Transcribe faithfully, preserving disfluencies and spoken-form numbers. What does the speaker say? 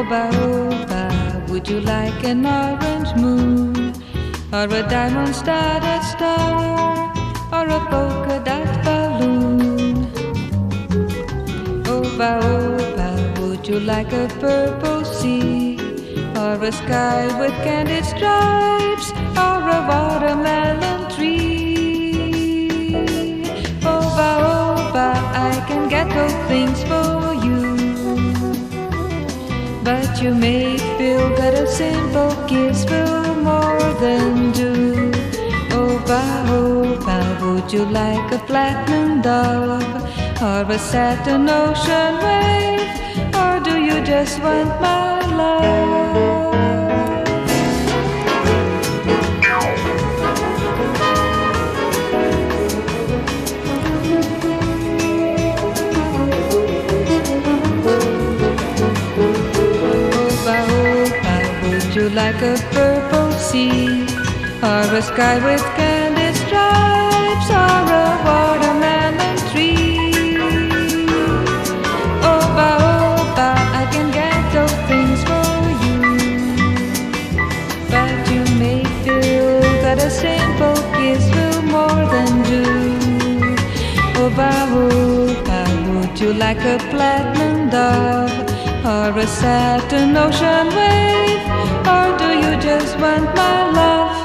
Oba, oba, would you like an orange moon, or a diamond-studded star, or a polka dot balloon? Oba, oba, would you like a purple sea, or a sky with candied stripes, or a watermelon tree? Oba, oba, I can get those things for you, but you may feel that a simple kiss will more than do. Oba, oba, would you like a platinum dove, or a satin ocean wave, or do you just want my love? Would you like a purple sea, or a sky with candied stripes, or a watermelon tree? Oba, oba, I can get those things for you, but you may feel that a simple kiss will more than do. Oba, oba, would you like a platinum dove, or a satin ocean wave, or do you just want my love?